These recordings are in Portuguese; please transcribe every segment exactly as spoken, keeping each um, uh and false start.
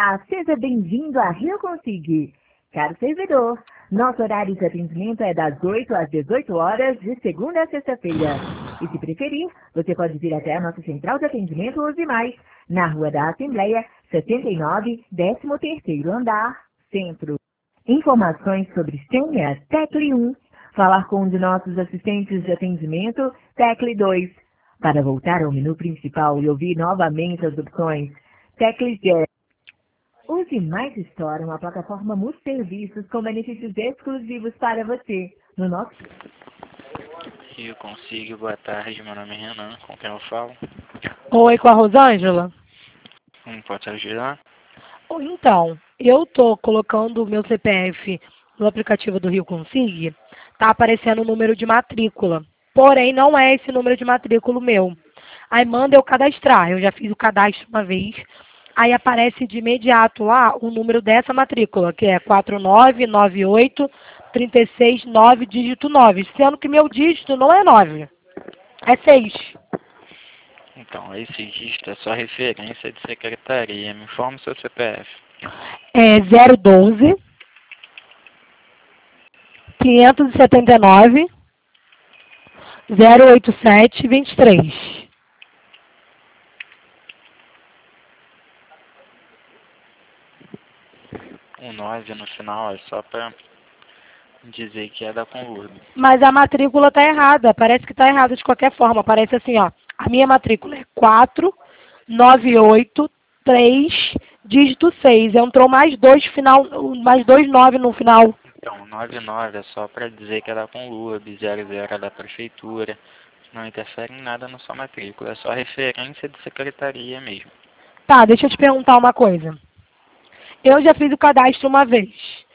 Olá, seja bem-vindo a Rio Consigue. Caro servidor, nosso horário de atendimento é das oito às dezoito horas, de segunda a sexta-feira. E se preferir, você pode vir até a nossa central de atendimento Use Mais, na Rua da Assembleia, setenta e nove, décimo terceiro andar, Centro. Informações sobre senha, tecle um. Falar com um de nossos assistentes de atendimento, tecle dois. Para voltar ao menu principal e ouvir novamente as opções, tecle zero. Use Mais Store, uma plataforma multi-serviços com benefícios exclusivos para você. No nosso... Eu consigo, boa tarde, meu nome é Renan, com quem eu falo? Oi, com a Rosângela? Como pode ajudar? Ou então, eu tô colocando o meu C P F no aplicativo do Rio Consigue, tá aparecendo o número de matrícula, porém não é esse número de matrícula meu. Aí manda eu cadastrar, eu já fiz o cadastro uma vez, aí aparece de imediato lá o número dessa matrícula, que é quatro nove nove oito, três seis nove, dígito nove, sendo que meu dígito não é nove, é seis. Então, esse dígito é só referência de secretaria. Me informa o seu C P F. É zero doze, quinhentos e setenta e nove, zero oito sete, vinte e três. O nove no final é só para dizer que é da Conlurb. Mas a matrícula tá errada, parece que tá errada de qualquer forma. Parece assim, ó, a minha matrícula é quatro nove oito três, dígito seis. Entrou mais dois final, mais dois nove no final. Então, nove nove é só para dizer que é da Conlurb, zero zero é da prefeitura. Não interfere em nada na sua matrícula, é só referência de secretaria mesmo. Tá, deixa eu te perguntar uma coisa. Eu já fiz o cadastro uma vez.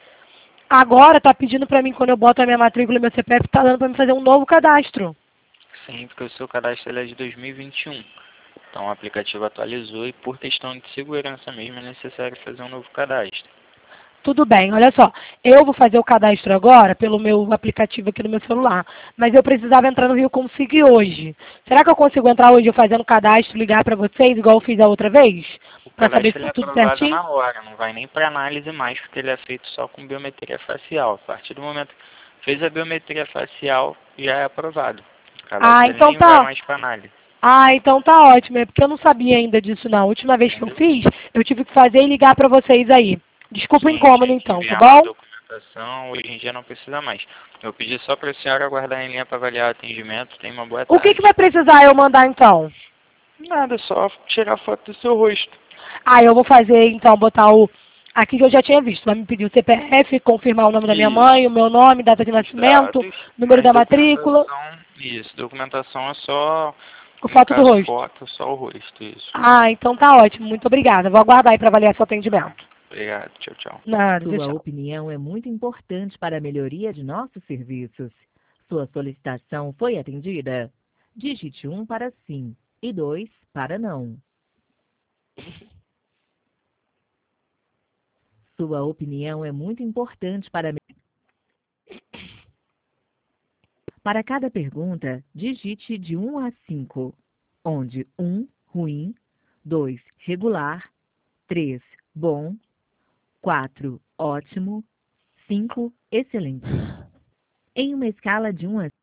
Agora tá pedindo pra mim, quando eu boto a minha matrícula e meu C P F, tá dando pra mim fazer um novo cadastro. Sim, porque o seu cadastro ele é de dois mil e vinte e um. Então o aplicativo atualizou e por questão de segurança mesmo é necessário fazer um novo cadastro. Tudo bem, olha só, eu vou fazer o cadastro agora pelo meu aplicativo aqui no meu celular, mas eu precisava entrar no Rio Consigo hoje. Será que eu consigo entrar hoje eu fazendo o cadastro, ligar para vocês, igual eu fiz a outra vez? Para saber se Ele é está tudo aprovado certinho? na hora, não vai nem para análise mais, porque ele é feito só com biometria facial. A partir do momento que fez a biometria facial, já é aprovado. O cadastro Ah, ele então nem vai tá. mais para análise. Ah, então tá ótimo, é porque eu não sabia ainda disso não. A última vez que eu fiz, eu tive que fazer e ligar para vocês aí. Desculpa o Sim, incômodo tinha que então, tá enviar uma bom? documentação, hoje em dia não precisa mais. Eu pedi só para a senhora aguardar em linha para avaliar o atendimento. Tenha uma boa O que, tarde. que vai precisar eu mandar então? Nada, só tirar foto do seu rosto. Ah, eu vou fazer então, botar o... Aqui que eu já tinha visto, vai me pedir o C P F, confirmar o nome da minha mãe, o meu nome, data de Os nascimento, dados, número mas da matrícula, documentação, isso, documentação é só, o no foto do caso rosto. foto, só o rosto, isso. Ah, então tá ótimo, muito obrigada. Vou aguardar aí para avaliar seu atendimento. Obrigado, tchau, tchau. Nada, Sua tchau. opinião é muito importante para a melhoria de nossos serviços. Sua solicitação foi atendida? Digite um para sim e dois para não. Sua opinião é muito importante para... Para cada pergunta, digite de um a cinco, onde um, ruim, dois, regular, três, bom, quatro, ótimo, cinco, excelente. Em uma escala de um a